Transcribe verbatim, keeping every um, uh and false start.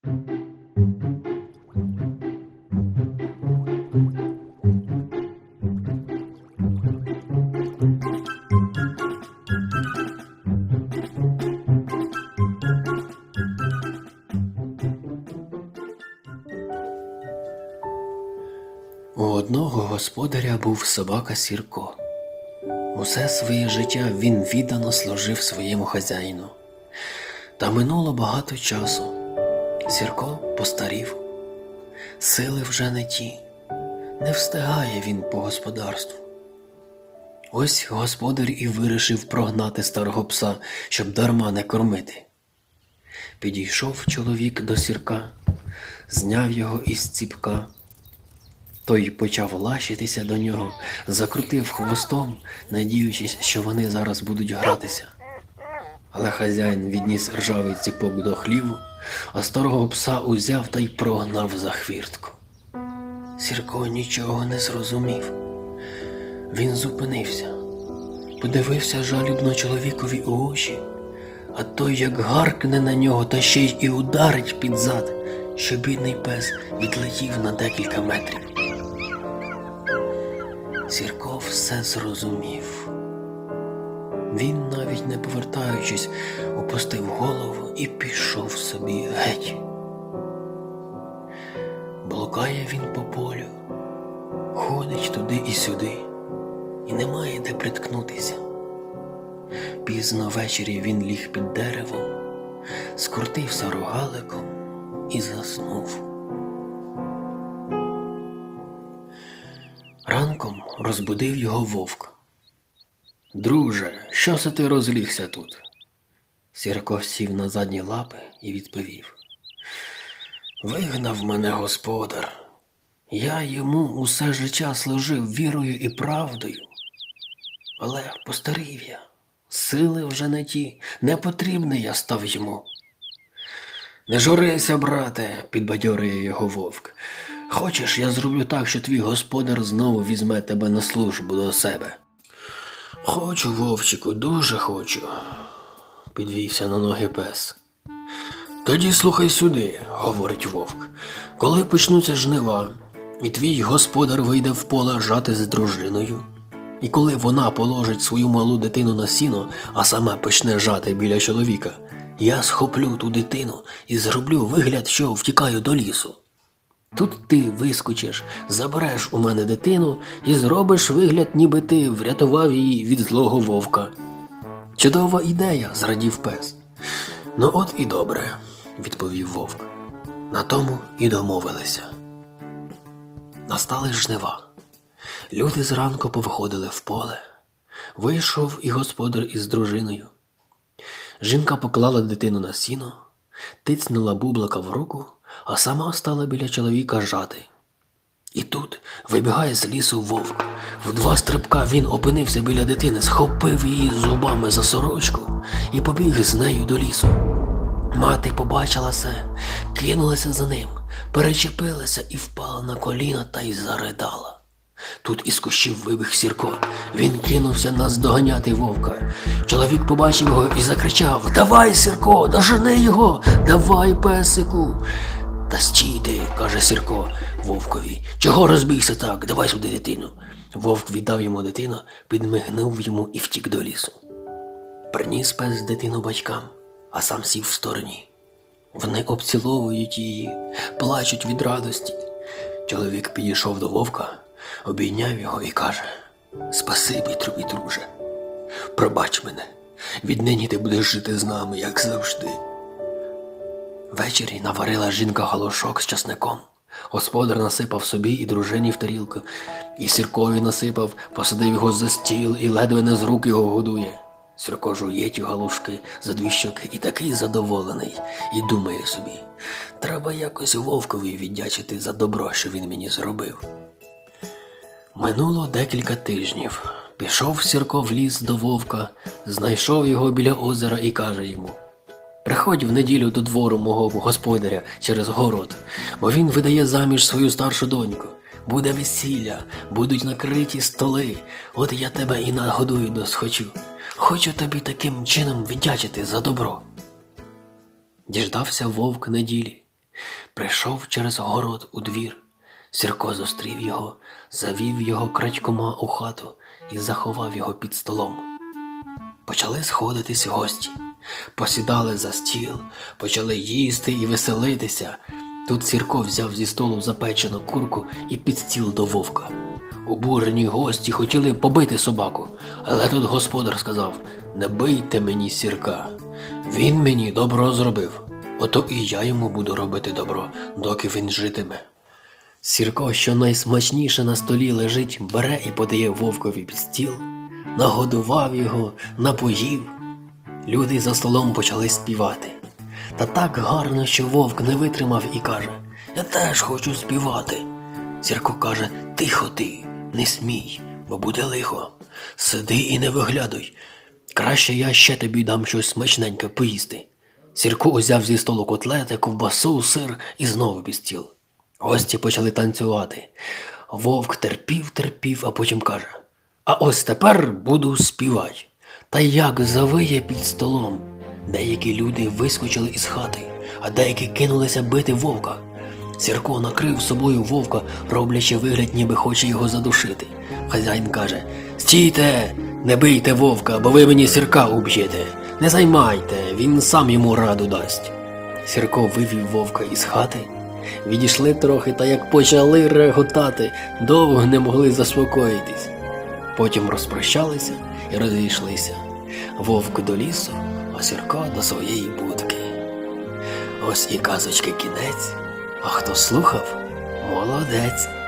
У одного господаря був собака Сірко. Усе своє життя він віддано служив своєму хазяїну. Та минуло багато часу. Сірко постарів. Сили вже не ті. Не встигає він по господарству. Ось господар і вирішив прогнати старого пса, щоб дарма не кормити. Підійшов чоловік до Сірка, зняв його із ціпка. Той почав лащитися до нього, закрутив хвостом, надіючись, що вони зараз будуть гратися. Але хазяїн відніс ржавий ціпок до хліву, а старого пса узяв та й прогнав за хвіртку. Сірко нічого не зрозумів. Він зупинився, подивився жалібно чоловікові у очі, а той як гаркне на нього та ще й і ударить під зад, що бідний пес відлетів на декілька метрів. Сірко все зрозумів. Він, навіть не повертаючись, опустив голову і пішов собі геть. Блукає він по полю, ходить туди і сюди, і немає де приткнутися. Пізно ввечері він ліг під деревом, скрутився рогаликом і заснув. Ранком розбудив його вовк. «Друже, що це ти розлігся тут?» Сірко сів на задні лапи і відповів. «Вигнав мене господар. Я йому усе життя служив вірою і правдою. Але постарів я, сили вже не ті, не потрібний я став йому». «Не журися, брате», – підбадьорює його вовк. «Хочеш, я зроблю так, що твій господар знову візьме тебе на службу до себе?» «Хочу, вовчику, дуже хочу», – підвівся на ноги пес. «Тоді слухай сюди», – говорить вовк. «Коли почнуться жнива, і твій господар вийде в поле жати з дружиною, і коли вона положить свою малу дитину на сіно, а сама почне жати біля чоловіка, я схоплю ту дитину і зроблю вигляд, що втікаю до лісу. Тут ти вискочиш, забереш у мене дитину і зробиш вигляд, ніби ти врятував її від злого вовка». «Чудова ідея», – зрадів пес. «Ну от і добре», – відповів вовк. На тому і домовилися. Настали жнива. Люди зранку повиходили в поле. Вийшов і господар із дружиною. Жінка поклала дитину на сіно, тицнула бублика в руку, а сама стала біля чоловіка жати. І тут вибігає з лісу вовк. В два стрибка він опинився біля дитини, схопив її зубами за сорочку і побіг з нею до лісу. Мати побачила це, кинулася за ним, перечепилася і впала на коліна та й заридала. Тут із кущів вибіг Сірко. Він кинувся наздоганяти вовка. Чоловік побачив його і закричав: «Давай, Сірко, дожени його! Давай, песику!» «Та стійте», – каже Сірко вовкові. «Чого розбігся так? Давай сюди дитину». Вовк віддав йому дитину, підмигнув йому і втік до лісу. Приніс пес дитину батькам, а сам сів в стороні. Вони обціловують її, плачуть від радості. Чоловік підійшов до вовка, обійняв його і каже: «Спасибі тобі, друже. Пробач мене. Віднині ти будеш жити з нами, як завжди». Ввечері наварила жінка галушок з часником. Господар насипав собі і дружині в тарілку, і Сіркові насипав, посадив його за стіл і ледве не з рук його годує. Сірко жує ті галушки за дві щоки і такий задоволений, і думає собі: треба якось вовкові віддячити за добро, що він мені зробив. Минуло декілька тижнів. Пішов Сірко в ліс до вовка, знайшов його біля озера і каже йому: «Приходь в неділю до двору мого господаря через город, бо він видає заміж свою старшу доньку. Буде весілля, будуть накриті столи, от я тебе і нагодую досхочу. Хочу тобі таким чином віддячити за добро». Діждався вовк неділі. Прийшов через город у двір. Сірко зустрів його, завів його крадькома у хату і заховав його під столом. Почали сходитись гості, посідали за стіл, почали їсти і веселитися. Тут Сірко взяв зі столу запечену курку і під стіл до вовка. Обурені гості хотіли побити собаку, але тут господар сказав: «Не бийте мені Сірка, він мені добро зробив, ото і я йому буду робити добро, доки він житиме». Сірко, що найсмачніше на столі лежить, бере і подає вовкові під стіл, нагодував його, напоїв. Люди за столом почали співати. Та так гарно, що вовк не витримав і каже: «Я теж хочу співати». Сірко каже: «Тихо ти, не смій, бо буде лихо. Сиди і не виглядуй. Краще я ще тобі дам щось смачненьке поїсти». Сірко узяв зі столу котлети, ковбасу, сир і знову під стіл. Гості почали танцювати. Вовк терпів, терпів, а потім каже: «А ось тепер буду співати». Та як завиє під столом. Деякі люди вискочили із хати, а деякі кинулися бити вовка. Сірко накрив собою вовка, роблячи вигляд, ніби хоче його задушити. Хазяїн каже: «Стійте, не бийте вовка, бо ви мені Сірка уб'єте. Не займайте, він сам йому раду дасть». Сірко вивів вовка із хати. Відійшли трохи, та як почали реготати, довго не могли заспокоїтись. Потім розпрощалися і розійшлися. Вовк до лісу, а Сірко до своєї будки. Ось і казочки кінець. А хто слухав – молодець.